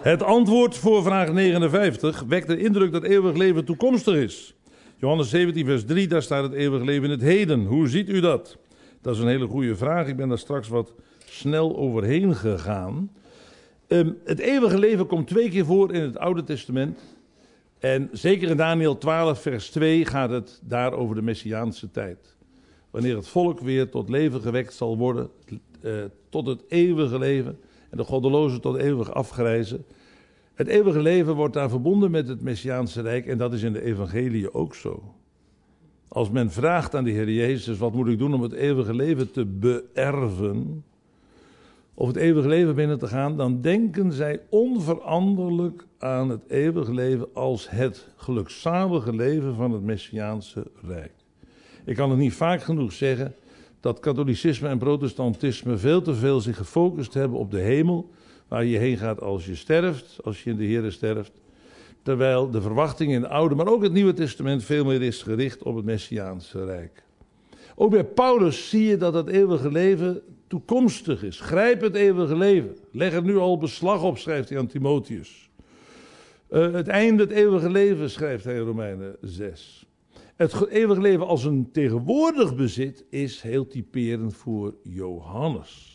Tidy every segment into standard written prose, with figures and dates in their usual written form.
Het antwoord voor vraag 59 wekt de indruk dat eeuwig leven toekomstig is. Johannes 17 vers 3, daar staat het eeuwig leven in het heden. Hoe ziet u dat? Dat is een hele goede vraag. Ik ben daar straks wat snel overheen gegaan. Het eeuwige leven komt 2 keer voor in het Oude Testament. En zeker in Daniël 12 vers 2 gaat het daar over de Messiaanse tijd. Wanneer het volk weer tot leven gewekt zal worden, tot het eeuwige leven. En de goddelozen tot eeuwig afgrijzen. Het eeuwige leven wordt daar verbonden met het Messiaanse Rijk. En dat is in de evangelie ook zo. Als men vraagt aan de Heer Jezus, wat moet ik doen om het eeuwige leven te beërven? Of het eeuwige leven binnen te gaan, dan denken zij onveranderlijk aan het eeuwige leven als het gelukzalige leven van het Messiaanse Rijk. Ik kan het niet vaak genoeg zeggen dat katholicisme en protestantisme veel te veel zich gefocust hebben op de hemel, waar je heen gaat als je sterft, als je in de Heere sterft. Terwijl de verwachting in het Oude, maar ook het Nieuwe Testament veel meer is gericht op het Messiaanse Rijk. Ook bij Paulus zie je dat het eeuwige leven toekomstig is. Grijp het eeuwige leven. Leg er nu al beslag op, schrijft hij aan Timotheus. Het einde, het eeuwige leven, schrijft hij in Romeinen 6. Het eeuwige leven als een tegenwoordig bezit is heel typerend voor Johannes.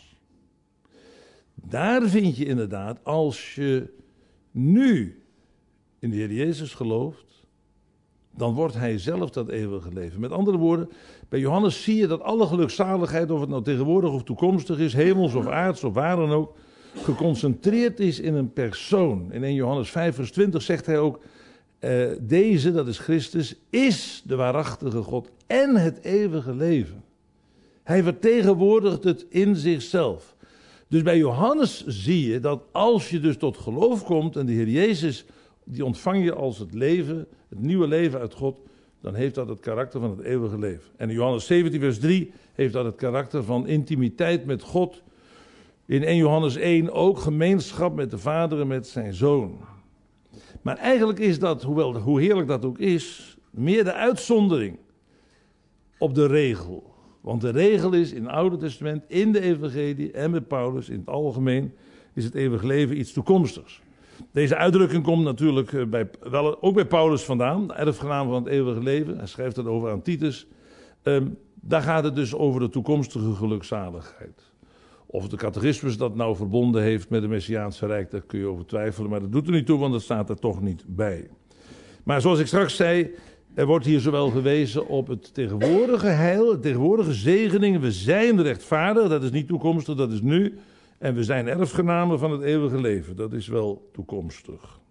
Daar vind je inderdaad, als je nu in de Heer Jezus gelooft, dan wordt hij zelf dat eeuwige leven. Met andere woorden, bij Johannes zie je dat alle gelukzaligheid, of het nou tegenwoordig of toekomstig is, hemels of aards of waar dan ook, geconcentreerd is in een persoon. In 1 Johannes 5 vers 20 zegt hij ook, deze, dat is Christus, is de waarachtige God en het eeuwige leven. Hij vertegenwoordigt het in zichzelf. Dus bij Johannes zie je dat als je dus tot geloof komt en de Heer Jezus, die ontvang je als het leven, het nieuwe leven uit God, dan heeft dat het karakter van het eeuwige leven. En in Johannes 17 vers 3 heeft dat het karakter van intimiteit met God. In 1 Johannes 1 ook gemeenschap met de Vader en met zijn Zoon. Maar eigenlijk is dat, hoewel hoe heerlijk dat ook is, meer de uitzondering op de regel. Want de regel is in het Oude Testament, in de evangelie en met Paulus in het algemeen, is het eeuwig leven iets toekomstigs. Deze uitdrukking komt natuurlijk ook bij Paulus vandaan, de erfgenaam van het eeuwige leven. Hij schrijft het over aan Titus. Daar gaat het dus over de toekomstige gelukzaligheid. Of de catechismus dat nou verbonden heeft met het Messiaanse Rijk, daar kun je over twijfelen. Maar dat doet er niet toe, want dat staat er toch niet bij. Maar zoals ik straks zei, er wordt hier zowel gewezen op het tegenwoordige heil, de tegenwoordige zegeningen. We zijn rechtvaardig, dat is niet toekomstig, dat is nu. En we zijn erfgenamen van het eeuwige leven, dat is wel toekomstig.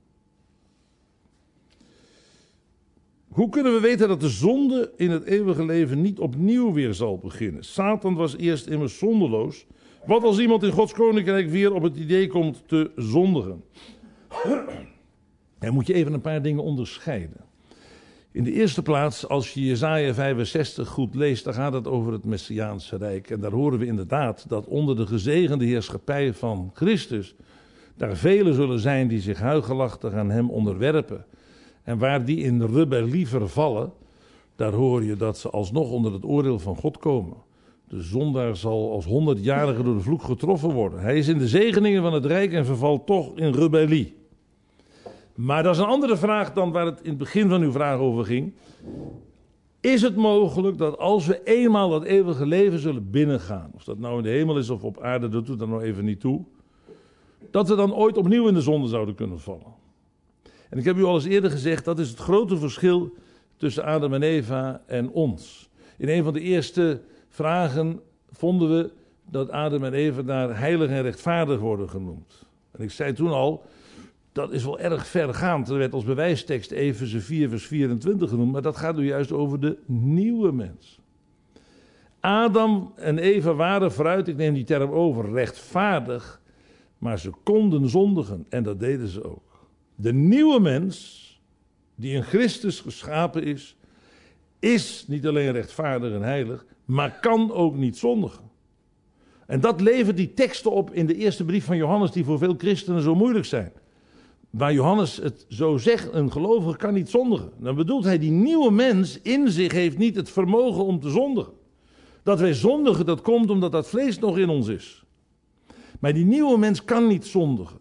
Hoe kunnen we weten dat de zonde in het eeuwige leven niet opnieuw weer zal beginnen? Satan was eerst immers zondeloos. Wat als iemand in Gods koninkrijk weer op het idee komt te zondigen? Dan moet je even een paar dingen onderscheiden. In de eerste plaats, als je Jesaja 65 goed leest, dan gaat het over het Messiaanse Rijk. En daar horen we inderdaad dat onder de gezegende heerschappij van Christus, daar velen zullen zijn die zich huigelachtig aan hem onderwerpen. En waar die in rebellie vervallen, daar hoor je dat ze alsnog onder het oordeel van God komen. De zondaar zal als 100-jarige door de vloek getroffen worden. Hij is in de zegeningen van het Rijk en vervalt toch in rebellie. Maar dat is een andere vraag dan waar het in het begin van uw vraag over ging. Is het mogelijk dat als we eenmaal dat eeuwige leven zullen binnengaan, of dat nou in de hemel is of op aarde, dat doet er nou even niet toe, dat we dan ooit opnieuw in de zonde zouden kunnen vallen? En ik heb u al eens eerder gezegd, dat is het grote verschil tussen Adam en Eva en ons. In een van de eerste vragen vonden we dat Adam en Eva daar heilig en rechtvaardig worden genoemd. En ik zei toen al, dat is wel erg vergaand. Er werd als bewijstekst Efeze 4 vers 24 genoemd, maar dat gaat nu juist over de nieuwe mens. Adam en Eva waren vooruit, ik neem die term over, rechtvaardig, maar ze konden zondigen en dat deden ze ook. De nieuwe mens, die in Christus geschapen is niet alleen rechtvaardig en heilig, maar kan ook niet zondigen. En dat levert die teksten op in de eerste brief van Johannes, die voor veel christenen zo moeilijk zijn. Waar Johannes het zo zegt, een gelovige kan niet zondigen. Dan bedoelt hij, die nieuwe mens in zich heeft niet het vermogen om te zondigen. Dat wij zondigen, dat komt omdat dat vlees nog in ons is. Maar die nieuwe mens kan niet zondigen.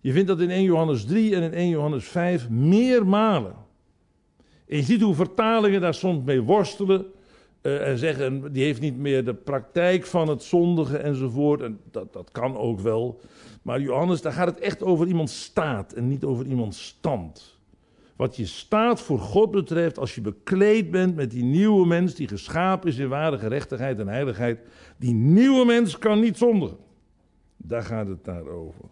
Je vindt dat in 1 Johannes 3 en in 1 Johannes 5 meermalen. En je ziet hoe vertalingen daar soms mee worstelen. En zeggen, die heeft niet meer de praktijk van het zondige enzovoort. En dat kan ook wel. Maar Johannes, daar gaat het echt over iemands staat en niet over iemands stand. Wat je staat voor God betreft, als je bekleed bent met die nieuwe mens die geschapen is in ware gerechtigheid en heiligheid. Die nieuwe mens kan niet zondigen. Daar gaat het daar over.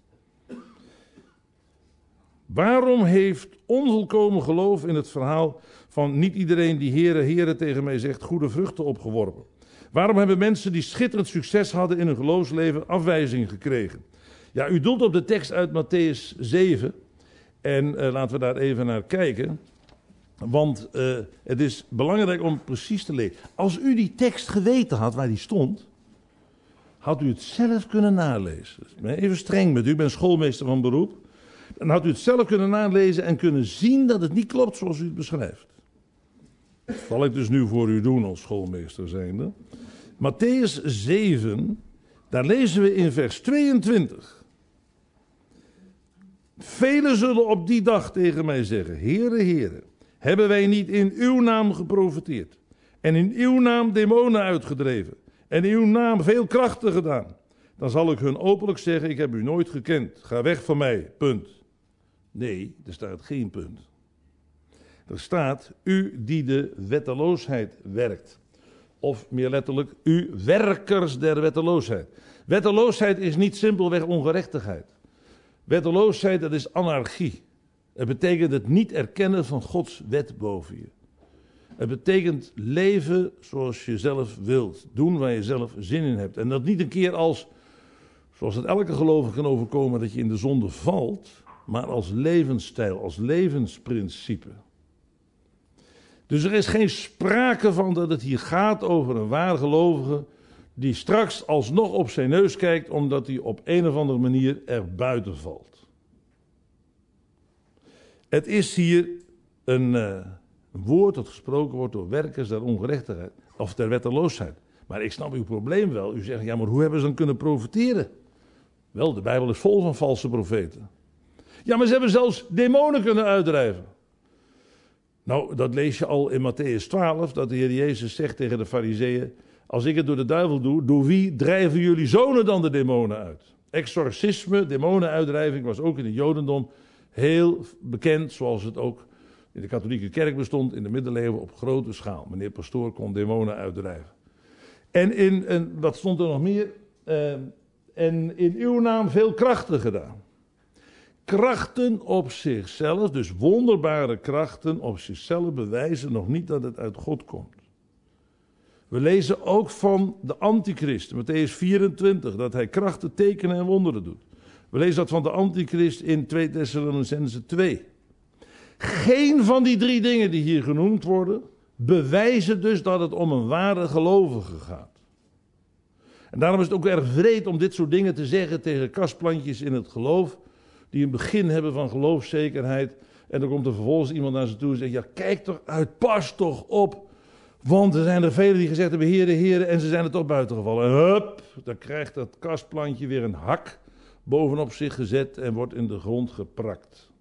Waarom heeft onvolkomen geloof in het verhaal van niet iedereen die Heere, Heere tegen mij zegt, goede vruchten opgeworpen? Waarom hebben mensen die schitterend succes hadden in hun geloofsleven afwijzing gekregen? Ja, u doelt op de tekst uit Mattheüs 7 en laten we daar even naar kijken. Want het is belangrijk om precies te lezen. Als u die tekst geweten had waar die stond, had u het zelf kunnen nalezen. Ik ben even streng met u, ik ben schoolmeester van beroep. Dan had u het zelf kunnen nalezen en kunnen zien dat het niet klopt zoals u het beschrijft. Dat zal ik dus nu voor u doen als schoolmeester zijnde. Mattheüs 7, daar lezen we in vers 22. Velen zullen op die dag tegen mij zeggen, Heere, Heere, hebben wij niet in uw naam geprofeteerd en in uw naam demonen uitgedreven en in uw naam veel krachten gedaan? Dan zal ik hun openlijk zeggen, ik heb u nooit gekend, ga weg van mij, punt. Nee, er staat geen punt. Er staat, u die de wetteloosheid werkt. Of meer letterlijk, u werkers der wetteloosheid. Wetteloosheid is niet simpelweg ongerechtigheid. Wetteloosheid, dat is anarchie. Het betekent het niet erkennen van Gods wet boven je. Het betekent leven zoals je zelf wilt. Doen waar je zelf zin in hebt. En dat niet een keer als, zoals het elke gelovige kan overkomen, dat je in de zonde valt, maar als levensstijl, als levensprincipe. Dus er is geen sprake van dat het hier gaat over een waar gelovige die straks alsnog op zijn neus kijkt omdat hij op een of andere manier er buiten valt. Het is hier een woord dat gesproken wordt door werkers der ongerechtigheid of der wetteloosheid. Maar ik snap uw probleem wel. U zegt, ja, maar hoe hebben ze dan kunnen profeteren? Wel, de Bijbel is vol van valse profeten. Ja, maar ze hebben zelfs demonen kunnen uitdrijven. Nou, dat lees je al in Mattheüs 12, dat de Heer Jezus zegt tegen de Farizeeën, als ik het door de duivel doe, door wie drijven jullie zonen dan de demonen uit? Exorcisme, demonenuitdrijving was ook in het Jodendom heel bekend, zoals het ook in de katholieke kerk bestond in de middeleeuwen op grote schaal. Meneer Pastoor kon demonen uitdrijven. En wat stond er nog meer? En in uw naam veel krachten gedaan. Krachten op zichzelf, dus wonderbare krachten op zichzelf, bewijzen nog niet dat het uit God komt. We lezen ook van de antichrist, Mattheüs 24, dat hij krachten, tekenen en wonderen doet. We lezen dat van de antichrist in 2 Thessalonicenzen 2. Geen van die 3 dingen die hier genoemd worden, bewijzen dus dat het om een ware gelovige gaat. En daarom is het ook erg wreed om dit soort dingen te zeggen tegen kastplantjes in het geloof, die een begin hebben van geloofszekerheid. En dan komt er vervolgens iemand naar ze toe en zegt, ja, kijk toch uit, pas toch op. Want er zijn er velen die gezegd hebben, Heere, Heere, en ze zijn er toch buiten gevallen. En hup, dan krijgt dat kastplantje weer een hak bovenop zich gezet en wordt in de grond geprakt.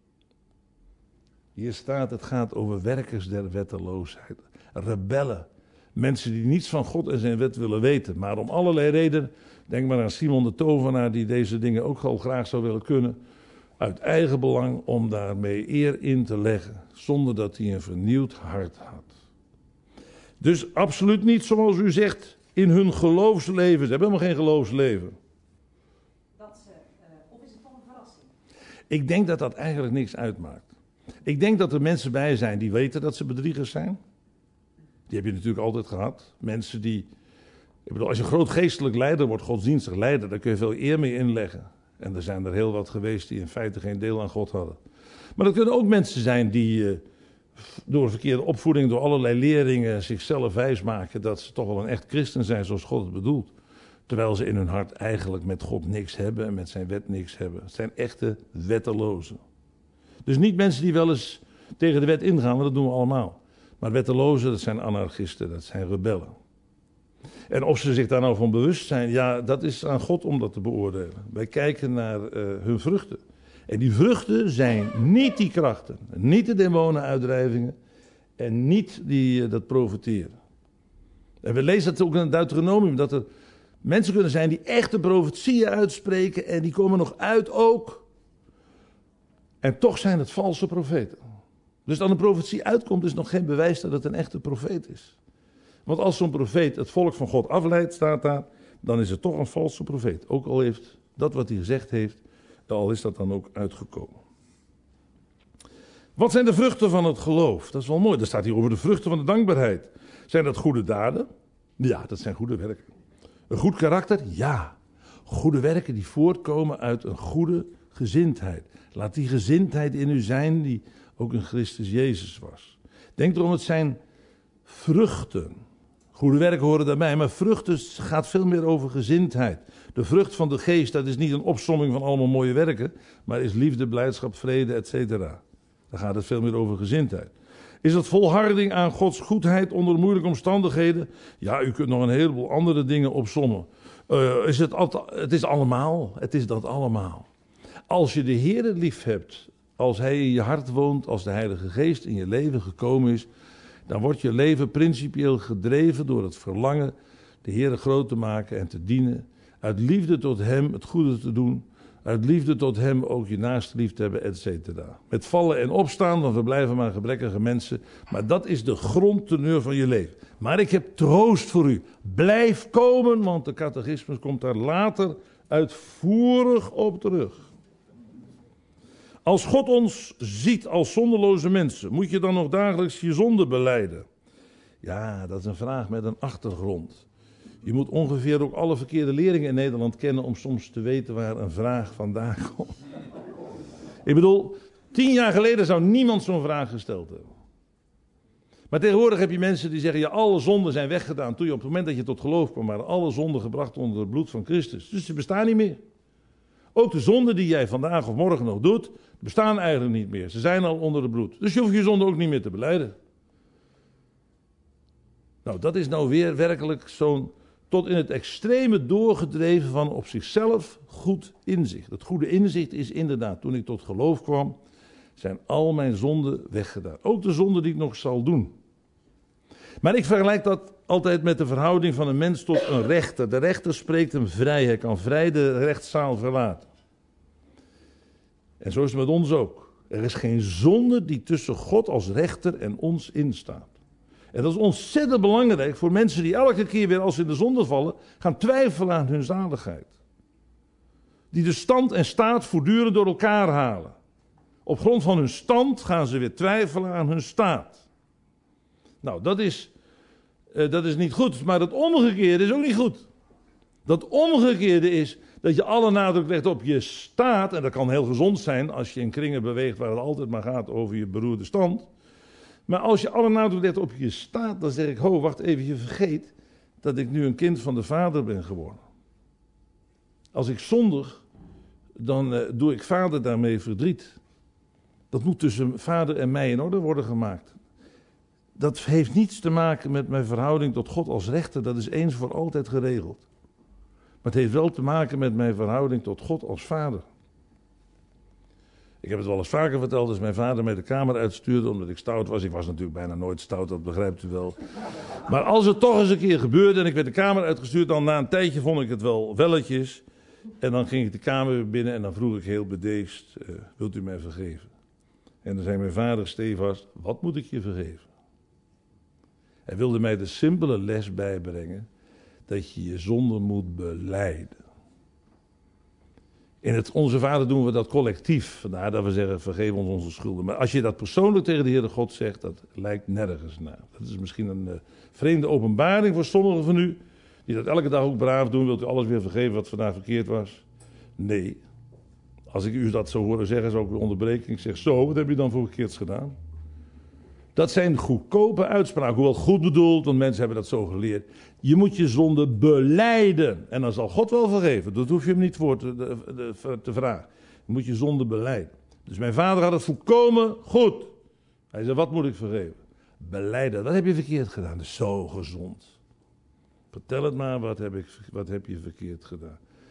Hier staat, het gaat over werkers der wetteloosheid. Rebellen. Mensen die niets van God en zijn wet willen weten. Maar om allerlei redenen, denk maar aan Simon de Tovenaar, die deze dingen ook al graag zou willen kunnen. Uit eigen belang om daarmee eer in te leggen. Zonder dat hij een vernieuwd hart had. Dus absoluut niet zoals u zegt in hun geloofsleven. Ze hebben helemaal geen geloofsleven. Of is het toch een verrassing? Ik denk dat dat eigenlijk niks uitmaakt. Ik denk dat er mensen bij zijn die weten dat ze bedriegers zijn. Die heb je natuurlijk altijd gehad. Mensen die... Ik bedoel, als je groot geestelijk leider wordt, godsdienstig leider, daar kun je veel eer mee inleggen. En er zijn er heel wat geweest die in feite geen deel aan God hadden. Maar er kunnen ook mensen zijn die door verkeerde opvoeding, door allerlei leringen zichzelf wijsmaken dat ze toch wel een echt christen zijn zoals God het bedoelt. Terwijl ze in hun hart eigenlijk met God niks hebben en met zijn wet niks hebben. Het zijn echte wettelozen. Dus niet mensen die wel eens tegen de wet ingaan, want dat doen we allemaal. Maar wettelozen, dat zijn anarchisten, dat zijn rebellen. En of ze zich daar nou van bewust zijn, ja, dat is aan God om dat te beoordelen. Wij kijken naar hun vruchten. En die vruchten zijn niet die krachten, niet de demonenuitdrijvingen en niet dat profeteren. En we lezen dat ook in het Deuteronomium, dat er mensen kunnen zijn die echte profetieën uitspreken en die komen nog uit ook. En toch zijn het valse profeten. Dus dat een profetie uitkomt is nog geen bewijs dat het een echte profeet is. Want als zo'n profeet het volk van God afleidt, staat daar, dan is het toch een valse profeet. Ook al heeft dat wat hij gezegd heeft, al is dat dan ook uitgekomen. Wat zijn de vruchten van het geloof? Dat is wel mooi. Daar staat hier over de vruchten van de dankbaarheid. Zijn dat goede daden? Ja, dat zijn goede werken. Een goed karakter? Ja. Goede werken die voortkomen uit een goede gezindheid. Laat die gezindheid in u zijn die ook in Christus Jezus was. Denk erom, het zijn vruchten. Goede werken horen daarbij, maar vruchten gaat veel meer over gezindheid. De vrucht van de geest, dat is niet een opsomming van allemaal mooie werken, maar is liefde, blijdschap, vrede, etc. Daar gaat het veel meer over gezindheid. Is het volharding aan Gods goedheid onder moeilijke omstandigheden? Ja, u kunt nog een heleboel andere dingen opsommen. Het is dat allemaal. Als je de Heere lief hebt, als Hij in je hart woont, als de Heilige Geest in je leven gekomen is, dan wordt je leven principieel gedreven door het verlangen de Heere groot te maken en te dienen. Uit liefde tot Hem het goede te doen. Uit liefde tot Hem ook je naaste lief te hebben, et cetera. Met vallen en opstaan, want we blijven maar gebrekkige mensen. Maar dat is de grondteneur van je leven. Maar ik heb troost voor u. Blijf komen, want de catechismus komt daar later uitvoerig op terug. Als God ons ziet als zonderloze mensen, moet je dan nog dagelijks je zonde belijden? Ja, dat is een vraag met een achtergrond. Je moet ongeveer ook alle verkeerde leerlingen in Nederland kennen om soms te weten waar een vraag vandaan komt. Ik bedoel, 10 jaar geleden zou niemand zo'n vraag gesteld hebben. Maar tegenwoordig heb je mensen die zeggen, ja, alle zonden zijn weggedaan. Toen je op het moment dat je tot geloof kwam, waren alle zonden gebracht onder het bloed van Christus. Dus ze bestaan niet meer. Ook de zonden die jij vandaag of morgen nog doet, bestaan eigenlijk niet meer. Ze zijn al onder het bloed. Dus je hoeft je zonde ook niet meer te belijden. Nou, dat is nou weer werkelijk zo'n tot in het extreme doorgedreven van op zichzelf goed inzicht. Het goede inzicht is inderdaad, toen ik tot geloof kwam, zijn al mijn zonden weggedaan. Ook de zonden die ik nog zal doen. Maar ik vergelijk dat altijd met de verhouding van een mens tot een rechter. De rechter spreekt hem vrij, hij kan vrij de rechtszaal verlaten. En zo is het met ons ook. Er is geen zonde die tussen God als rechter en ons instaat. En dat is ontzettend belangrijk voor mensen die elke keer weer als ze in de zonde vallen, gaan twijfelen aan hun zaligheid. Die de stand en staat voortdurend door elkaar halen. Op grond van hun stand gaan ze weer twijfelen aan hun staat. Nou, dat is niet goed, maar het omgekeerde is ook niet goed. Dat omgekeerde is dat je alle nadruk legt op je staat, en dat kan heel gezond zijn als je in kringen beweegt waar het altijd maar gaat over je beroerde stand. Maar als je alle nadruk legt op je staat, dan zeg ik, ho, wacht even, je vergeet dat ik nu een kind van de Vader ben geworden. Als ik zondig, dan doe ik Vader daarmee verdriet. Dat moet tussen Vader en mij in orde worden gemaakt. Dat heeft niets te maken met mijn verhouding tot God als rechter, dat is eens voor altijd geregeld. Maar het heeft wel te maken met mijn verhouding tot God als Vader. Ik heb het wel eens vaker verteld, als mijn vader mij de kamer uitstuurde omdat ik stout was. Ik was natuurlijk bijna nooit stout, dat begrijpt u wel. Maar als het toch eens een keer gebeurde en ik werd de kamer uitgestuurd, dan na een tijdje vond ik het wel welletjes. En dan ging ik de kamer weer binnen en dan vroeg ik heel bedeesd, wilt u mij vergeven? En dan zei mijn vader stevast, wat moet ik je vergeven? Hij wilde mij de simpele les bijbrengen dat je je zonde moet belijden. In het Onze Vader doen we dat collectief. Vandaar dat we zeggen, vergeef ons onze schulden. Maar als je dat persoonlijk tegen de Heere God zegt, dat lijkt nergens naar. Dat is misschien een vreemde openbaring voor sommigen van u, die dat elke dag ook braaf doen. Wilt u alles weer vergeven wat vandaag verkeerd was? Nee. Als ik u dat zou horen zeggen, zou ik u onderbreken. Ik zeg, zo, wat heb je dan voor verkeerds gedaan? Dat zijn goedkope uitspraken, hoewel goed bedoeld, want mensen hebben dat zo geleerd. Je moet je zonde belijden. En dan zal God wel vergeven. Dat hoef je hem niet voor te vragen. Je moet je zonde belijden. Dus mijn vader had het volkomen goed. Hij zei, wat moet ik vergeven? Belijden. Wat heb je verkeerd gedaan? Dat is zo gezond. Vertel het maar, wat heb je verkeerd gedaan?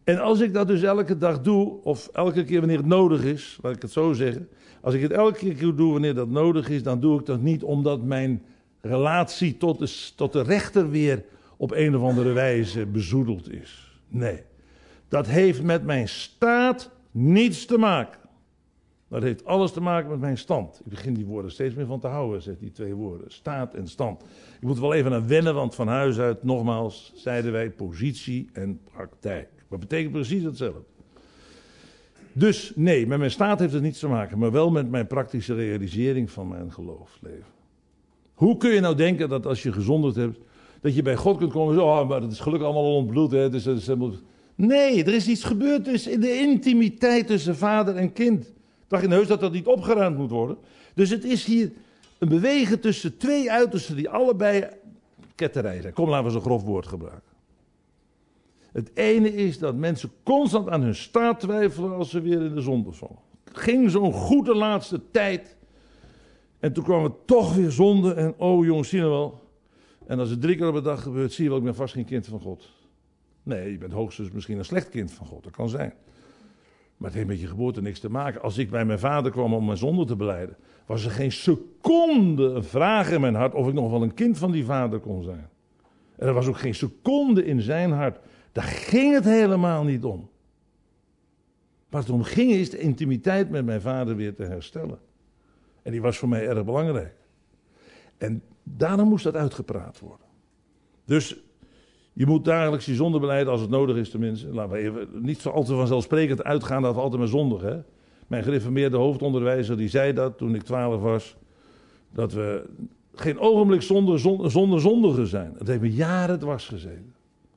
En als ik dat dus elke dag doe, of elke keer wanneer het nodig is, laat ik het zo zeggen. Als ik het elke keer doe wanneer dat nodig is, dan doe ik dat niet omdat mijn relatie tot de rechter weer op een of andere wijze bezoedeld is. Nee, dat heeft met mijn staat niets te maken. Dat heeft alles te maken met mijn stand. Ik begin die woorden steeds meer van te houden, zegt die twee woorden. Staat en stand. Ik moet er wel even aan wennen, want van huis uit, nogmaals, zeiden wij positie en praktijk. Dat betekent precies hetzelfde. Dus nee, met mijn staat heeft het niets te maken, maar wel met mijn praktische realisering van mijn geloofsleven. Hoe kun je nou denken dat als je gezondigd hebt, dat je bij God kunt komen en zeggen, oh, maar dat is gelukkig allemaal al ontbloed, hè? Nee, er is iets gebeurd dus in de intimiteit tussen vader en kind. Dacht je heus dat dat niet opgeruimd moet worden? Dus het is hier een bewegen tussen twee uitersten die allebei ketterij zijn. Kom, laten we zo'n grof woord gebruiken. Het ene is dat mensen constant aan hun staat twijfelen als ze weer in de zonde vallen. Het ging zo'n goede laatste tijd. En toen kwam het toch weer zonde. En oh jongens, zie je wel. En als het 3 keer op een dag gebeurt, zie je wel, ik ben vast geen kind van God. Nee, je bent hoogstens misschien een slecht kind van God. Dat kan zijn. Maar het heeft met je geboorte niks te maken. Als ik bij mijn vader kwam om mijn zonde te belijden, was er geen seconde een vraag in mijn hart of ik nog wel een kind van die vader kon zijn. En er was ook geen seconde in zijn hart. Daar ging het helemaal niet om. Waar het om ging is de intimiteit met mijn vader weer te herstellen. En die was voor mij erg belangrijk. En daarom moest dat uitgepraat worden. Dus je moet dagelijks je zonde belijden als het nodig is tenminste. Laten we even niet zo al te vanzelfsprekend uitgaan dat we altijd maar zondigen. Hè? Mijn gereformeerde hoofdonderwijzer die zei dat toen ik 12 was. Dat we geen ogenblik zonder zondigen zijn. Het heeft me jaren dwars gezeten.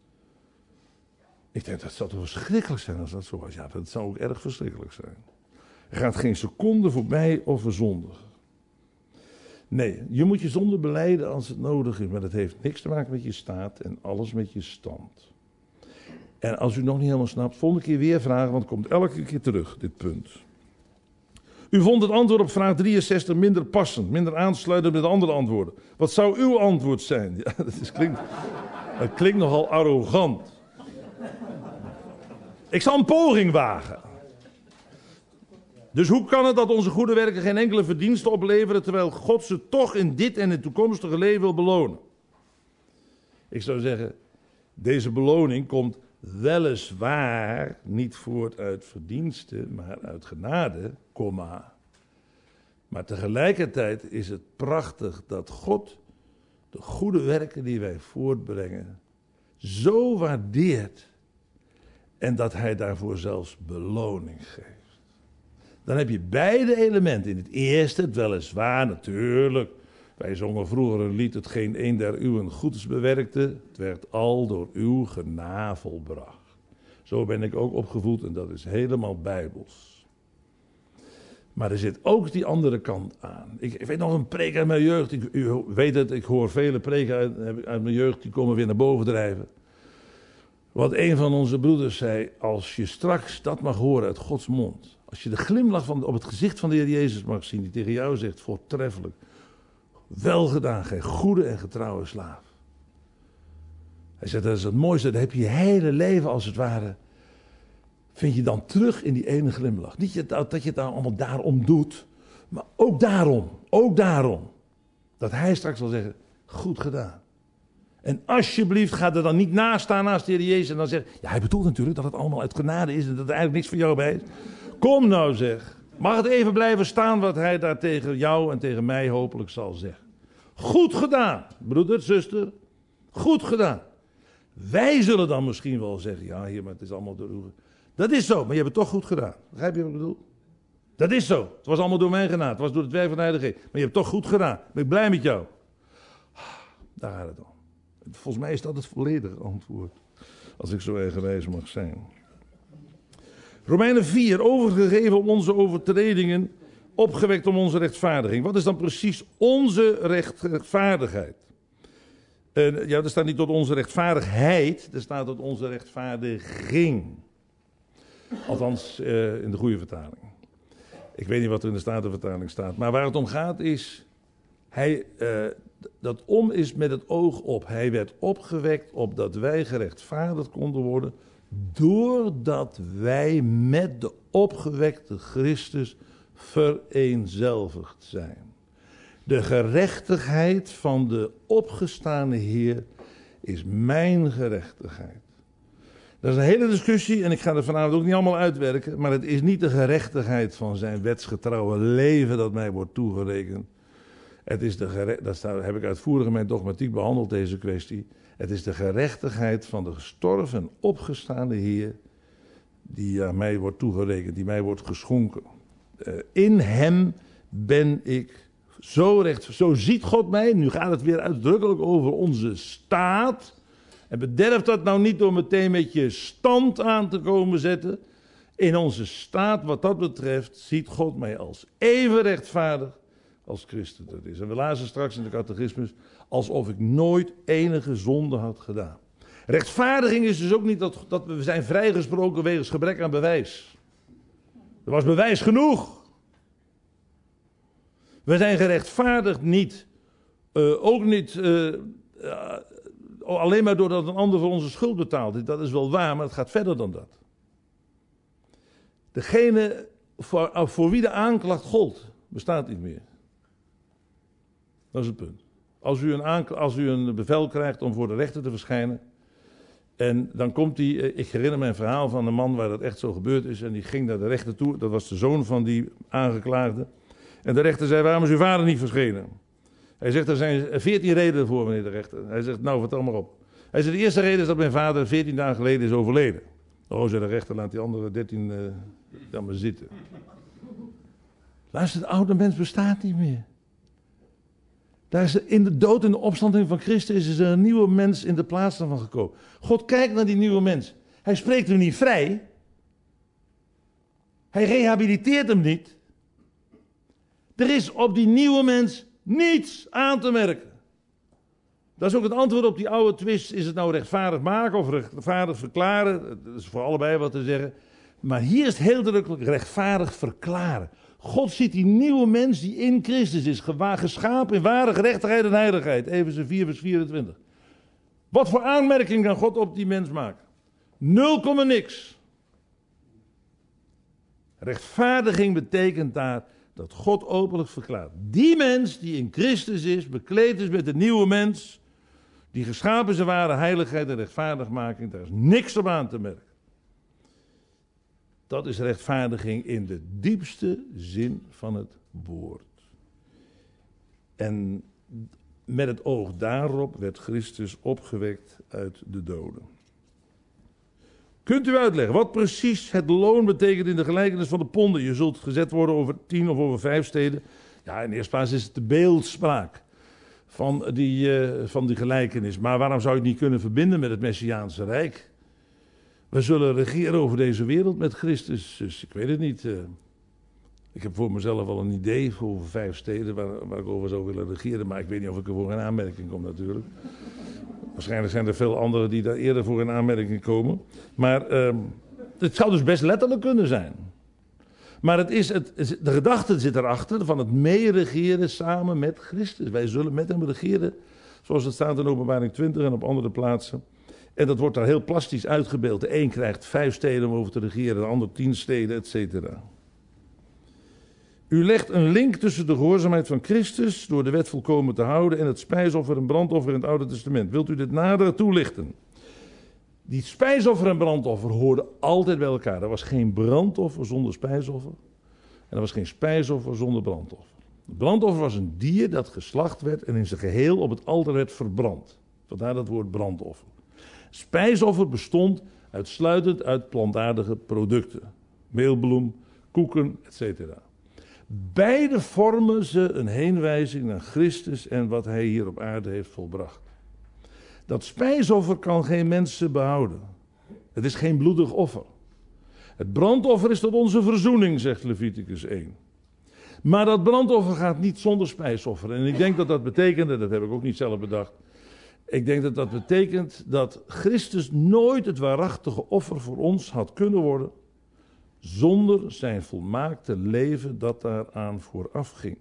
Ik denk dat zou toch verschrikkelijk zijn als dat zo was. Ja, dat zou ook erg verschrikkelijk zijn. Er gaat geen seconde voorbij of we zondigen. Nee, je moet je zonde belijden als het nodig is. Maar dat heeft niks te maken met je staat en alles met je stand. En als u nog niet helemaal snapt, volgende keer weer vragen, want het komt elke keer terug, dit punt. U vond het antwoord op vraag 63 minder passend, minder aansluitend met andere antwoorden. Wat zou uw antwoord zijn? Ja, dat klinkt nogal arrogant. Ik zal een poging wagen. Dus hoe kan het dat onze goede werken geen enkele verdiensten opleveren, terwijl God ze toch in dit en het toekomstige leven wil belonen? Ik zou zeggen, deze beloning komt weliswaar niet voort uit verdiensten, maar uit genade, maar tegelijkertijd is het prachtig dat God de goede werken die wij voortbrengen zo waardeert en dat hij daarvoor zelfs beloning geeft. Dan heb je beide elementen. In het eerste, het weliswaar natuurlijk. Wij zongen vroeger een lied, hetgeen een der uwen goeds bewerkte, het werd al door uw genade volbracht. Zo ben ik ook opgevoed en dat is helemaal bijbels. Maar er zit ook die andere kant aan. Ik weet nog een preek uit mijn jeugd. U weet het, ik hoor vele preken uit mijn jeugd, die komen weer naar boven drijven. Wat een van onze broeders zei, als je straks dat mag horen uit Gods mond. Als je de glimlach op het gezicht van de Heer Jezus mag zien, die tegen jou zegt, voortreffelijk. Wel gedaan, gij goede en getrouwe slaaf. Hij zegt, dat is het mooiste, dat heb je hele leven als het ware, vind je dan terug in die ene glimlach. Niet dat je het nou allemaal daarom doet, maar ook daarom. Dat hij straks zal zeggen, goed gedaan. En alsjeblieft, ga er dan niet naast staan naast de Heer Jezus en dan zeggen, ja, hij bedoelt natuurlijk dat het allemaal uit genade is en dat er eigenlijk niks voor jou bij is. Kom nou zeg, mag het even blijven staan wat hij daar tegen jou en tegen mij hopelijk zal zeggen. Goed gedaan, broeder, zuster, goed gedaan. Wij zullen dan misschien wel zeggen, ja hier, maar het is allemaal door u. Dat is zo, maar je hebt het toch goed gedaan. Begrijp je wat ik bedoel? Dat is zo, het was allemaal door mijn genade, het was door het werk van de Heilige Geest. Maar je hebt het toch goed gedaan, ben ik blij met jou. Daar gaat het om. Volgens mij is dat het volledige antwoord, als ik zo eigenwijs mag zijn. Romeinen 4, overgegeven om onze overtredingen, opgewekt om onze rechtvaardiging. Wat is dan precies onze rechtvaardigheid? Ja, er staat niet tot onze rechtvaardigheid, er staat tot onze rechtvaardiging. Althans, in de goede vertaling. Ik weet niet wat er in de Statenvertaling staat, maar waar het om gaat is, dat om is met het oog op. Hij werd opgewekt opdat wij gerechtvaardigd konden worden Doordat wij met de opgewekte Christus vereenzelvigd zijn. De gerechtigheid van de opgestane Heer is mijn gerechtigheid. Dat is een hele discussie en ik ga er vanavond ook niet allemaal uitwerken. Maar het is niet de gerechtigheid van zijn wetsgetrouwe leven dat mij wordt toegerekend. Het is heb ik uitvoerig in mijn dogmatiek behandeld, deze kwestie. Het is de gerechtigheid van de gestorven en opgestaande Heer die aan mij wordt toegerekend, die mij wordt geschonken. In hem ben ik zo recht. Zo ziet God mij. Nu gaat het weer uitdrukkelijk over onze staat. En bederf dat nou niet door meteen met je stand aan te komen zetten. In onze staat, wat dat betreft, ziet God mij als even rechtvaardig als Christus dat is. En we lazen straks in de catechismus, alsof ik nooit enige zonde had gedaan. Rechtvaardiging is dus ook niet dat we zijn vrijgesproken wegens gebrek aan bewijs. Er was bewijs genoeg. We zijn gerechtvaardigd niet, ook niet alleen maar doordat een ander voor onze schuld betaalt. Dat is wel waar, maar het gaat verder dan dat. Degene voor wie de aanklacht gold, bestaat niet meer. Dat is het punt. Als u een bevel krijgt om voor de rechter te verschijnen, en dan komt die, ik herinner me een verhaal van een man waar dat echt zo gebeurd is, en die ging naar de rechter toe, dat was de zoon van die aangeklaagde. En de rechter zei, waarom is uw vader niet verschenen? Hij zegt, er zijn 14 redenen voor, meneer de rechter. Hij zegt, nou, vertel maar op. Hij zegt, de eerste reden is dat mijn vader 14 dagen geleden is overleden. Oh, zei de rechter, laat die andere 13 dan maar zitten. Luister, de oude mens bestaat niet meer. Daar is in de dood en de opstanding van Christus is er een nieuwe mens in de plaats van gekomen. God kijkt naar die nieuwe mens. Hij spreekt hem niet vrij. Hij rehabiliteert hem niet. Er is op die nieuwe mens niets aan te merken. Dat is ook het antwoord op die oude twist. Is het nou rechtvaardig maken of rechtvaardig verklaren? Dat is voor allebei wat te zeggen. Maar hier is het heel drukkelijk rechtvaardig verklaren. God ziet die nieuwe mens die in Christus is, geschapen in ware gerechtigheid en heiligheid. Efeze 4 vers 24. Wat voor aanmerking kan God op die mens maken? 0, niks. Rechtvaardiging betekent daar dat God openlijk verklaart. Die mens die in Christus is, bekleed is met de nieuwe mens, die geschapen is in ware heiligheid en rechtvaardigmaking, daar is niks op aan te merken. Dat is rechtvaardiging in de diepste zin van het woord. En met het oog daarop werd Christus opgewekt uit de doden. Kunt u uitleggen wat precies het loon betekent in de gelijkenis van de ponden? Je zult gezet worden over 10 of over 5 steden. Ja, in de eerste plaats is het de beeldspraak van die gelijkenis. Maar waarom zou je het niet kunnen verbinden met het Messiaanse Rijk? We zullen regeren over deze wereld met Christus. Dus ik weet het niet. Ik heb voor mezelf al een idee over 5 steden waar ik over zou willen regeren. Maar ik weet niet of ik er voor in aanmerking kom natuurlijk. Waarschijnlijk zijn er veel anderen die daar eerder voor in aanmerking komen. Maar het zou dus best letterlijk kunnen zijn. Maar de gedachte zit erachter van het meeregeren samen met Christus. Wij zullen met hem regeren, zoals het staat in Openbaring 20 en op andere plaatsen. En dat wordt daar heel plastisch uitgebeeld. De een krijgt 5 steden om over te regeren, de ander 10 steden, et cetera. U legt een link tussen de gehoorzaamheid van Christus, door de wet volkomen te houden, en het spijsoffer en brandoffer in het Oude Testament. Wilt u dit nader toelichten? Die spijsoffer en brandoffer hoorden altijd bij elkaar. Er was geen brandoffer zonder spijsoffer. En er was geen spijsoffer zonder brandoffer. Het brandoffer was een dier dat geslacht werd en in zijn geheel op het altaar werd verbrand. Vandaar dat woord brandoffer. Spijsoffer bestond uitsluitend uit plantaardige producten. Meelbloem, koeken, etc. Beide vormen ze een heenwijzing naar Christus en wat hij hier op aarde heeft volbracht. Dat spijsoffer kan geen mensen behouden. Het is geen bloedig offer. Het brandoffer is tot onze verzoening, zegt Leviticus 1. Maar dat brandoffer gaat niet zonder spijsoffer. En ik denk dat dat betekent, en dat heb ik ook niet zelf bedacht. Ik denk dat dat betekent dat Christus nooit het waarachtige offer voor ons had kunnen worden zonder zijn volmaakte leven dat daaraan vooraf ging.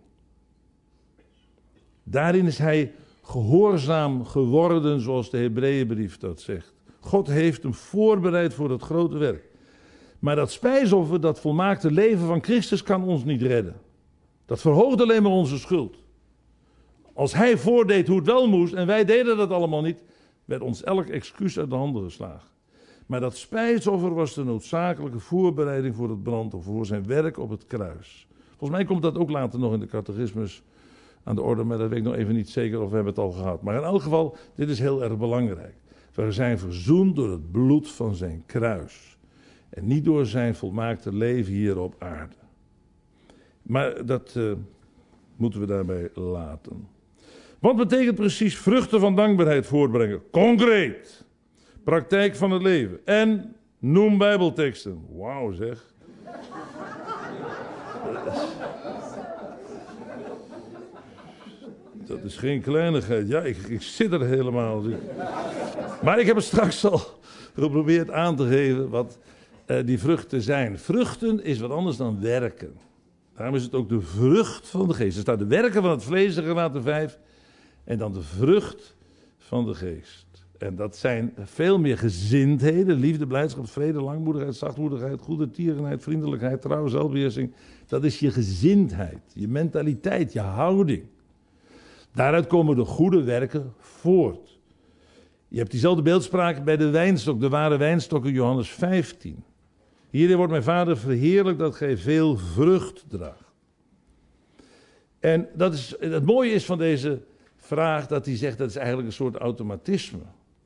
Daarin is hij gehoorzaam geworden, zoals de Hebreeënbrief dat zegt. God heeft hem voorbereid voor het grote werk. Maar dat spijsoffer, dat volmaakte leven van Christus kan ons niet redden. Dat verhoogt alleen maar onze schuld. Als hij voordeed hoe het wel moest en wij deden dat allemaal niet, werd ons elk excuus uit de handen geslagen. Maar dat spijsoffer was de noodzakelijke voorbereiding voor het brandoffer, voor zijn werk op het kruis. Volgens mij komt dat ook later nog in de catechismus aan de orde, maar dat weet ik nog even niet zeker of we hebben het al gehad. Maar in elk geval, dit is heel erg belangrijk. We zijn verzoend door het bloed van zijn kruis. En niet door zijn volmaakte leven hier op aarde. Maar dat moeten we daarbij laten. Wat betekent precies vruchten van dankbaarheid voortbrengen? Concreet. Praktijk van het leven. En noem bijbelteksten. Wauw zeg. Dat is geen kleinigheid. Ja, ik zit er helemaal. Maar ik heb het straks al geprobeerd aan te geven wat die vruchten zijn. Vruchten is wat anders dan werken. Daarom is het ook de vrucht van de geest. Er staat de werken van het vlees in Galaten 5. En dan de vrucht van de geest. En dat zijn veel meer gezindheden. Liefde, blijdschap, vrede, langmoedigheid, zachtmoedigheid, goedertierenheid, vriendelijkheid, trouw, zelfbeheersing. Dat is je gezindheid, je mentaliteit, je houding. Daaruit komen de goede werken voort. Je hebt diezelfde beeldspraak bij de wijnstok, de ware wijnstok in Johannes 15. Hierin wordt mijn Vader verheerlijkt dat gij veel vrucht draagt. En dat is, het mooie is van deze vraag dat hij zegt dat is eigenlijk een soort automatisme.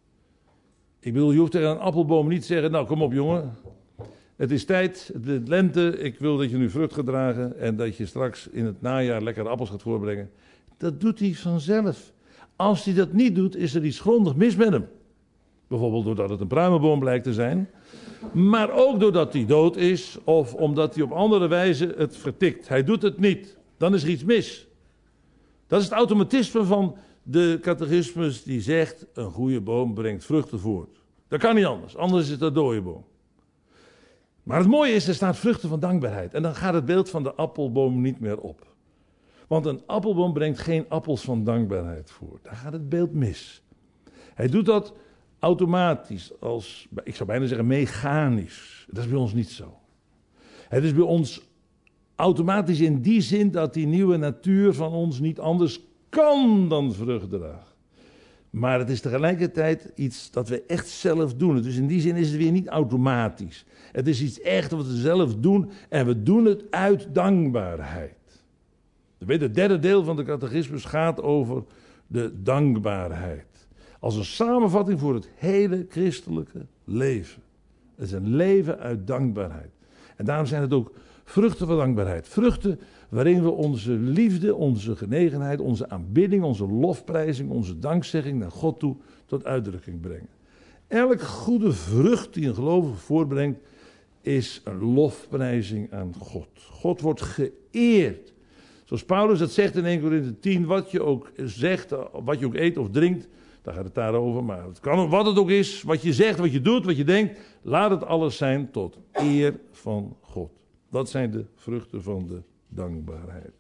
Ik bedoel, je hoeft tegen een appelboom niet te zeggen, nou kom op jongen. Het is tijd, het is lente, ik wil dat je nu vrucht gaat dragen en dat je straks in het najaar lekkere appels gaat voorbrengen. Dat doet hij vanzelf. Als hij dat niet doet, is er iets grondig mis met hem. Bijvoorbeeld doordat het een pruimenboom blijkt te zijn. Maar ook doordat hij dood is of omdat hij op andere wijze het vertikt. Hij doet het niet. Dan is er iets mis. Dat is het automatisme van de catechismus die zegt, een goede boom brengt vruchten voort. Dat kan niet anders, anders is het een dode boom. Maar het mooie is, er staat vruchten van dankbaarheid. En dan gaat het beeld van de appelboom niet meer op. Want een appelboom brengt geen appels van dankbaarheid voort. Daar gaat het beeld mis. Hij doet dat automatisch, als, ik zou bijna zeggen mechanisch. Dat is bij ons niet zo. Het is bij ons automatisch in die zin dat die nieuwe natuur van ons niet anders kan dan vrucht dragen. Maar het is tegelijkertijd iets dat we echt zelf doen. Dus in die zin is het weer niet automatisch. Het is iets echt wat we zelf doen en we doen het uit dankbaarheid. Het derde deel van de catechismus gaat over de dankbaarheid. Als een samenvatting voor het hele christelijke leven. Het is een leven uit dankbaarheid. En daarom zijn het ook vruchten van dankbaarheid. Vruchten waarin we onze liefde, onze genegenheid, onze aanbidding, onze lofprijzing, onze dankzegging naar God toe tot uitdrukking brengen. Elke goede vrucht die een gelovige voortbrengt is een lofprijzing aan God. God wordt geëerd. Zoals Paulus dat zegt in 1 Korinthe 10, wat je ook zegt, wat je ook eet of drinkt, daar gaat het daarover, maar het kan, wat het ook is, wat je zegt, wat je doet, wat je denkt, laat het alles zijn tot eer van God. Dat zijn de vruchten van de dankbaarheid.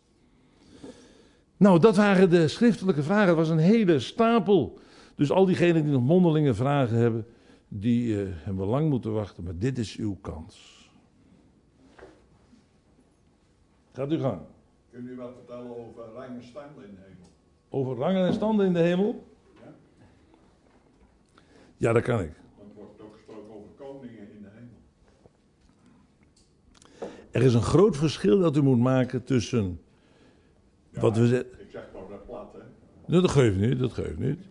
Nou, dat waren de schriftelijke vragen. Het was een hele stapel. Dus al diegenen die nog mondelinge vragen hebben, die hebben lang moeten wachten, maar dit is uw kans. Gaat u gang. Kunt u wat vertellen over rang en standen in de hemel? Over rangen en standen in de hemel? Ja. Ja, dat kan ik. Want er wordt ook gesproken over koningen in de hemel. Er is een groot verschil dat u moet maken tussen Ja, wat we zeggen. Ik zeg maar dat plat, hè. Nou, dat geeft niet, dat geeft niet.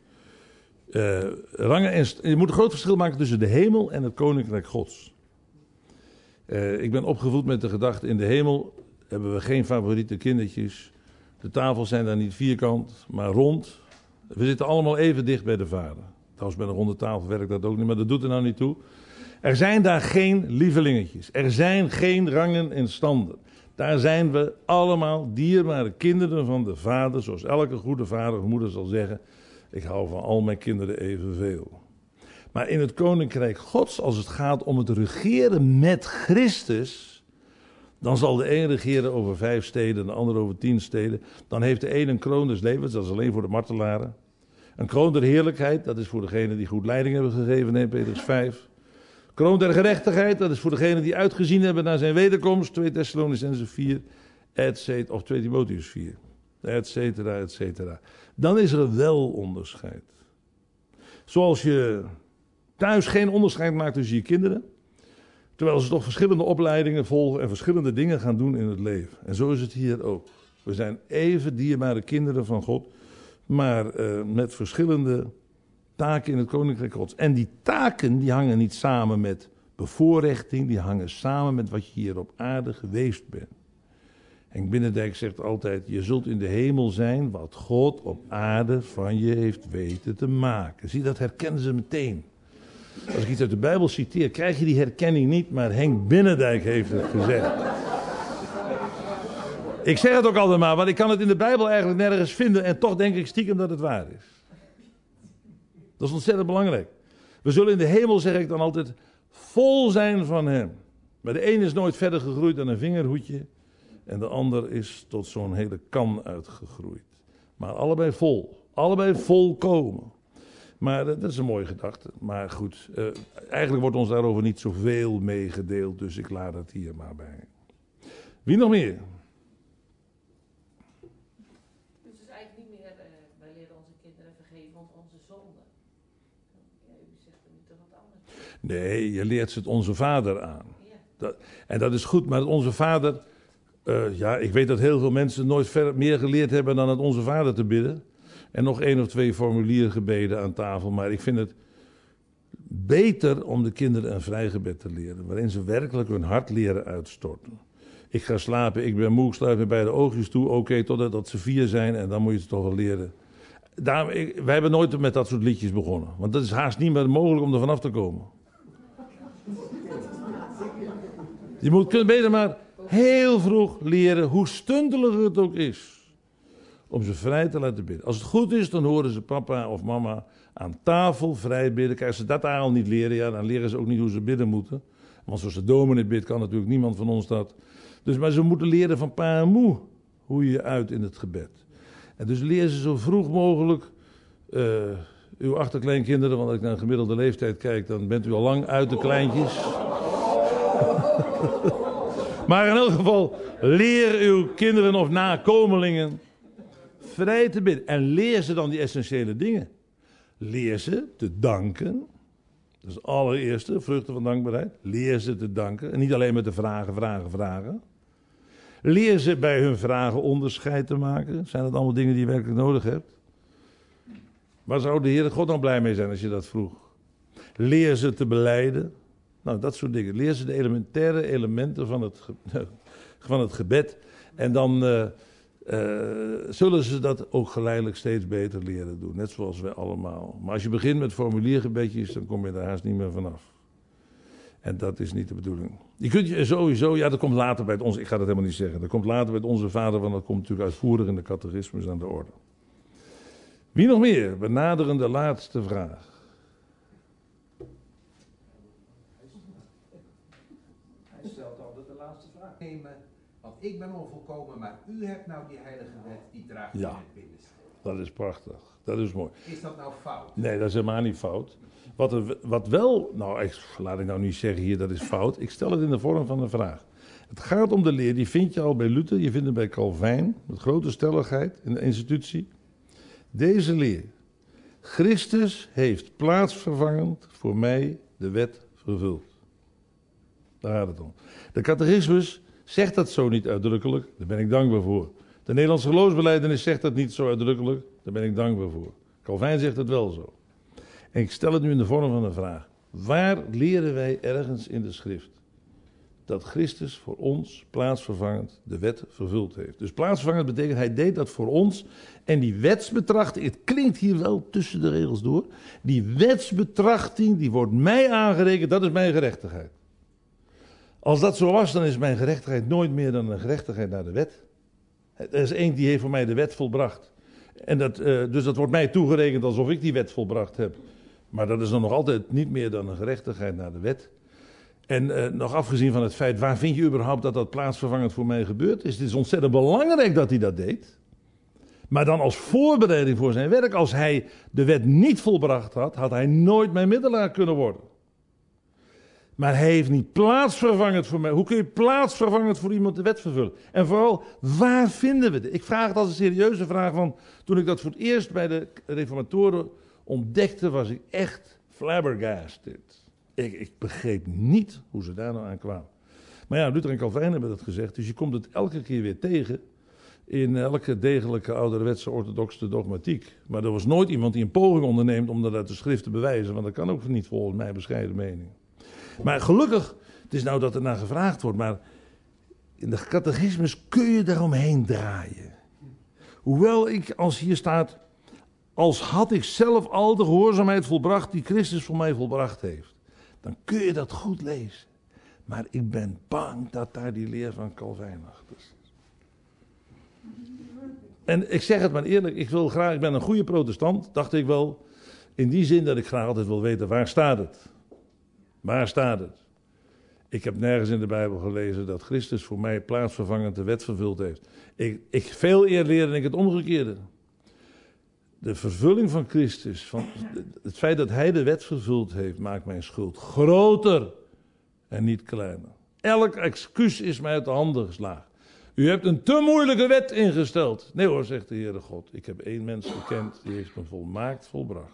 Je moet een groot verschil maken tussen de hemel en het koninkrijk Gods. Ik ben opgevoed met de gedachte, in de hemel hebben we geen favoriete kindertjes. De tafels zijn daar niet vierkant, maar rond. We zitten allemaal even dicht bij de Vader. Trouwens, bij een ronde tafel werkt dat ook niet, maar dat doet er nou niet toe. Er zijn daar geen lievelingetjes. Er zijn geen rangen en standen. Daar zijn we allemaal dierbare kinderen van de Vader, zoals elke goede vader of moeder zal zeggen. Ik hou van al mijn kinderen evenveel. Maar in het koninkrijk Gods, als het gaat om het regeren met Christus, dan zal de een regeren over 5 steden, de ander over 10 steden. Dan heeft de een kroon des levens, dat is alleen voor de martelaren. Een kroon der heerlijkheid, dat is voor degenen die goed leiding hebben gegeven, 1 Petrus 5. Kroon der gerechtigheid, dat is voor degenen die uitgezien hebben naar zijn wederkomst, 2 Thessalonicenzen 4, of 2 Timotheus 4, et cetera. Dan is er wel onderscheid. Zoals je thuis geen onderscheid maakt tussen je kinderen, terwijl ze toch verschillende opleidingen volgen en verschillende dingen gaan doen in het leven. En zo is het hier ook. We zijn even dierbare kinderen van God, maar met verschillende taken in het Koninkrijk Gods. En die taken die hangen niet samen met bevoorrechting, die hangen samen met wat je hier op aarde geweest bent. Henk Binnendijk zegt altijd, je zult in de hemel zijn wat God op aarde van je heeft weten te maken. Zie, dat herkennen ze meteen. Als ik iets uit de Bijbel citeer, krijg je die herkenning niet, maar Henk Binnendijk heeft het gezegd. Ik zeg het ook altijd maar, want ik kan het in de Bijbel eigenlijk nergens vinden en toch denk ik stiekem dat het waar is. Dat is ontzettend belangrijk. We zullen in de hemel, zeg ik dan altijd, vol zijn van hem. Maar de een is nooit verder gegroeid dan een vingerhoedje en de ander is tot zo'n hele kan uitgegroeid. Maar allebei vol, allebei volkomen. Maar dat is een mooie gedachte. Maar goed, eigenlijk wordt ons daarover niet zoveel meegedeeld, dus ik laat het hier maar bij. Wie nog meer? Dus eigenlijk niet meer, wij leren onze kinderen vergeven onze zonden. Ja, u zegt er nu toch wat anders. Nee, je leert ze het Onze Vader aan. Ja. En dat is goed, maar het Onze Vader, ik weet dat heel veel mensen nooit meer geleerd hebben dan het Onze Vader te bidden. En nog 1 of 2 formuliergebeden aan tafel. Maar ik vind het beter om de kinderen een vrijgebed te leren. Waarin ze werkelijk hun hart leren uitstorten. Ik ga slapen, ik ben moe, ik sluit me bij de oogjes toe. Oké, totdat ze 4 zijn en dan moet je het toch wel leren. Wij hebben nooit met dat soort liedjes begonnen. Want dat is haast niet meer mogelijk om er vanaf te komen. Je kunt beter maar heel vroeg leren, hoe stuntelig het ook is, om ze vrij te laten bidden. Als het goed is, dan horen ze papa of mama aan tafel vrij bidden. Kijk, als ze dat al niet leren, ja, dan leren ze ook niet hoe ze bidden moeten. Want zoals de dominee bidt, kan natuurlijk niemand van ons dat. Dus, maar ze moeten leren van pa en moe hoe je uit in het gebed. En dus leer ze zo vroeg mogelijk uw achterkleinkinderen, want als ik naar een gemiddelde leeftijd kijk, dan bent u al lang uit de kleintjes. Maar in elk geval, leer uw kinderen of nakomelingen vrij te bidden. En leer ze dan die essentiële dingen. Leer ze te danken. Dat is het allereerste, vruchten van dankbaarheid. Leer ze te danken. En niet alleen met de vragen. Leer ze bij hun vragen onderscheid te maken. Zijn dat allemaal dingen die je werkelijk nodig hebt? Waar zou de Heere God dan blij mee zijn als je dat vroeg? Leer ze te belijden. Nou, dat soort dingen. Leer ze de elementaire elementen van het gebed. En dan zullen ze dat ook geleidelijk steeds beter leren doen. Net zoals wij allemaal. Maar als je begint met formuliergebedjes, dan kom je daar haast niet meer vanaf. En dat is niet de bedoeling. Je kunt je sowieso, ja, dat komt later bij ik ga dat helemaal niet zeggen. Dat komt later bij het Onze Vader, want dat komt natuurlijk uitvoerig in de catechismus aan de orde. Wie nog meer? We naderen de laatste vraag. Hij stelt altijd de laatste vraag. Nemen, want ik ben onvolkomen, maar u hebt nou die heilige wet, die draagt u in het binnenste. Dat is prachtig. Dat is mooi. Is dat nou fout? Nee, dat is helemaal niet fout. Wat wel, laat ik nou niet zeggen hier dat is fout. Ik stel het in de vorm van een vraag. Het gaat om de leer, die vind je al bij Luther, je vindt hem bij Calvijn, met grote stelligheid in de institutie. Deze leer. Christus heeft plaatsvervangend voor mij de wet vervuld. Daar gaat het om. De catechismus zegt dat zo niet uitdrukkelijk, daar ben ik dankbaar voor. De Nederlandse geloofsbelijdenis zegt dat niet zo uitdrukkelijk, daar ben ik dankbaar voor. Calvijn zegt het wel zo. En ik stel het nu in de vorm van een vraag. Waar leren wij ergens in de schrift dat Christus voor ons plaatsvervangend de wet vervuld heeft? Dus plaatsvervangend betekent, hij deed dat voor ons. En die wetsbetrachting, het klinkt hier wel tussen de regels door. Die wetsbetrachting, die wordt mij aangerekend, dat is mijn gerechtigheid. Als dat zo was, dan is mijn gerechtigheid nooit meer dan een gerechtigheid naar de wet. Er is één die heeft voor mij de wet volbracht. En dus dat wordt mij toegerekend alsof ik die wet volbracht heb. Maar dat is dan nog altijd niet meer dan een gerechtigheid naar de wet. En nog afgezien van het feit, waar vind je überhaupt dat plaatsvervangend voor mij gebeurd is? Het is ontzettend belangrijk dat hij dat deed. Maar dan als voorbereiding voor zijn werk, als hij de wet niet volbracht had, had hij nooit mijn middelaar kunnen worden. Maar hij heeft niet plaatsvervangend voor mij. Hoe kun je plaatsvervangend voor iemand de wet vervullen? En vooral, waar vinden we dit? Ik vraag het als een serieuze vraag, want toen ik dat voor het eerst bij de reformatoren ontdekte, was ik echt flabbergasted. Ik begreep niet hoe ze daar nou aan kwamen. Maar ja, Luther en Calvijn hebben dat gezegd, dus je komt het elke keer weer tegen in elke degelijke ouderwetse orthodoxe dogmatiek. Maar er was nooit iemand die een poging onderneemt om dat uit de schrift te bewijzen, want dat kan ook niet volgens mijn bescheiden mening. Maar gelukkig, het is nou dat er naar gevraagd wordt, maar in de catechismus kun je daaromheen draaien. Hoewel ik, als hier staat, als had ik zelf al de gehoorzaamheid volbracht die Christus voor mij volbracht heeft. Dan kun je dat goed lezen. Maar ik ben bang dat daar die leer van Calvijn achter zit. En ik zeg het maar eerlijk, ik ben een goede protestant, dacht ik wel. In die zin dat ik graag altijd wil weten, waar staat het? Waar staat het? Ik heb nergens in de Bijbel gelezen dat Christus voor mij plaatsvervangend de wet vervuld heeft. Ik veel eer leerde ik het omgekeerde. De vervulling van Christus, het feit dat hij de wet vervuld heeft, maakt mijn schuld groter en niet kleiner. Elk excuus is mij uit de handen geslagen. U hebt een te moeilijke wet ingesteld. Nee hoor, zegt de Heere God. Ik heb 1 mens gekend, die heeft me volmaakt volbracht.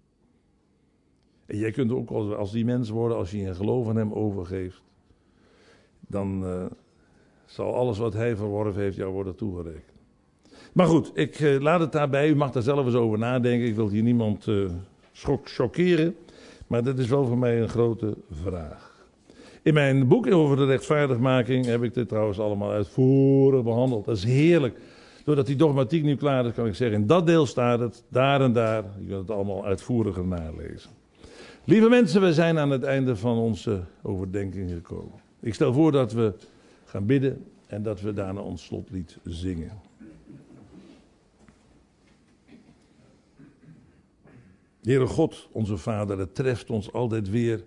En jij kunt ook als die mens worden, als je je geloof aan hem overgeeft, dan zal alles wat hij verworven heeft jou worden toegerekend. Maar goed, ik laat het daarbij. U mag daar zelf eens over nadenken. Ik wil hier niemand chockeren. Maar dat is wel voor mij een grote vraag. In mijn boek over de rechtvaardigmaking heb ik dit trouwens allemaal uitvoerig behandeld. Dat is heerlijk. Doordat die dogmatiek nu klaar is, kan ik zeggen, in dat deel staat het, daar en daar. Je kunt het allemaal uitvoeriger nalezen. Lieve mensen, we zijn aan het einde van onze overdenking gekomen. Ik stel voor dat we gaan bidden en dat we daarna ons slotlied zingen. Heere God, onze Vader, het treft ons altijd weer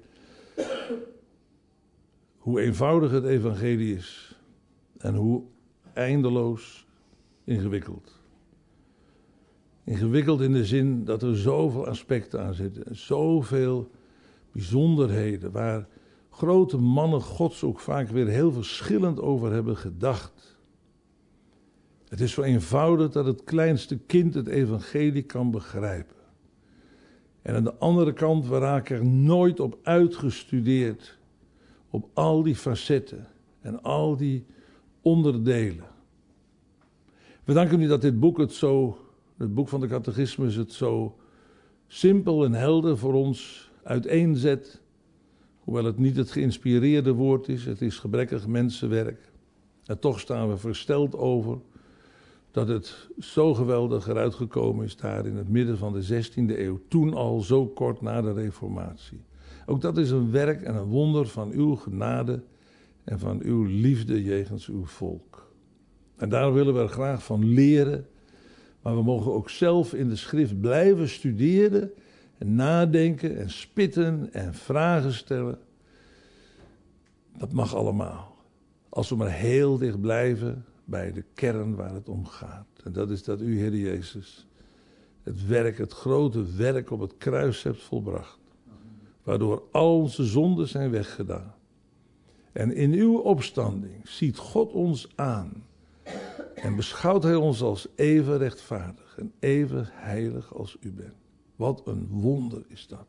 hoe eenvoudig het evangelie is en hoe eindeloos ingewikkeld. Ingewikkeld in de zin dat er zoveel aspecten aan zitten, zoveel bijzonderheden waar grote mannen Gods ook vaak weer heel verschillend over hebben gedacht. Het is zo eenvoudig dat het kleinste kind het evangelie kan begrijpen. En aan de andere kant, we raken er nooit op uitgestudeerd, op al die facetten en al die onderdelen. We danken u dat dit boek het boek van de catechismus, het zo simpel en helder voor ons uiteenzet. Hoewel het niet het geïnspireerde woord is, het is gebrekkig mensenwerk. En toch staan we versteld over dat het zo geweldig eruit gekomen is daar in het midden van de 16e eeuw. Toen al zo kort na de Reformatie. Ook dat is een werk en een wonder van uw genade en van uw liefde jegens uw volk. En daar willen we er graag van leren. Maar we mogen ook zelf in de schrift blijven studeren en nadenken en spitten en vragen stellen. Dat mag allemaal. Als we maar heel dicht blijven bij de kern waar het om gaat. En dat is dat u, Heer Jezus, het grote werk op het kruis hebt volbracht. Waardoor al onze zonden zijn weggedaan. En in uw opstanding ziet God ons aan. En beschouwt hij ons als even rechtvaardig en even heilig als u bent. Wat een wonder is dat.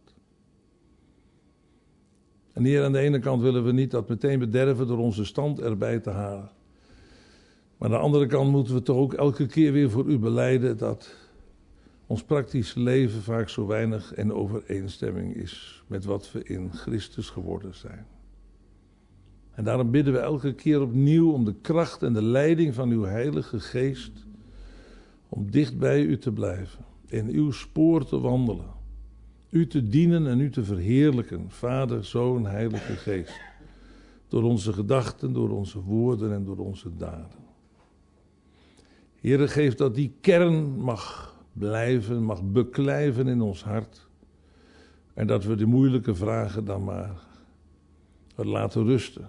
En hier aan de ene kant willen we niet dat meteen bederven door onze stand erbij te halen. Maar aan de andere kant moeten we toch ook elke keer weer voor u belijden dat ons praktische leven vaak zo weinig in overeenstemming is met wat we in Christus geworden zijn. En daarom bidden we elke keer opnieuw om de kracht en de leiding van uw Heilige Geest, om dicht bij u te blijven, in uw spoor te wandelen, u te dienen en u te verheerlijken, Vader, Zoon, Heilige Geest, door onze gedachten, door onze woorden en door onze daden. Heere, geef dat die kern mag blijven, mag beklijven in ons hart, en dat we de moeilijke vragen dan maar laten rusten.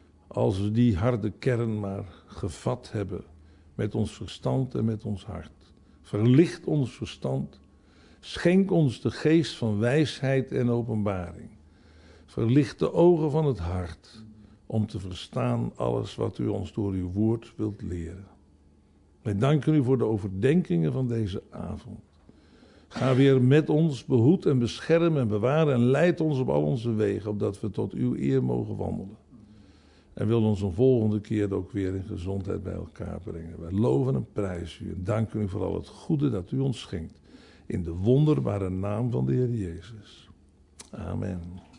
Als we die harde kern maar gevat hebben met ons verstand en met ons hart. Verlicht ons verstand. Schenk ons de geest van wijsheid en openbaring. Verlicht de ogen van het hart om te verstaan alles wat u ons door uw woord wilt leren. Wij danken u voor de overdenkingen van deze avond. Ga weer met ons, behoed en bescherm en bewaar en leid ons op al onze wegen, opdat we tot uw eer mogen wandelen. En wil ons een volgende keer ook weer in gezondheid bij elkaar brengen. Wij loven en prijzen u en danken u voor al het goede dat u ons schenkt. In de wonderbare naam van de Heer Jezus. Amen.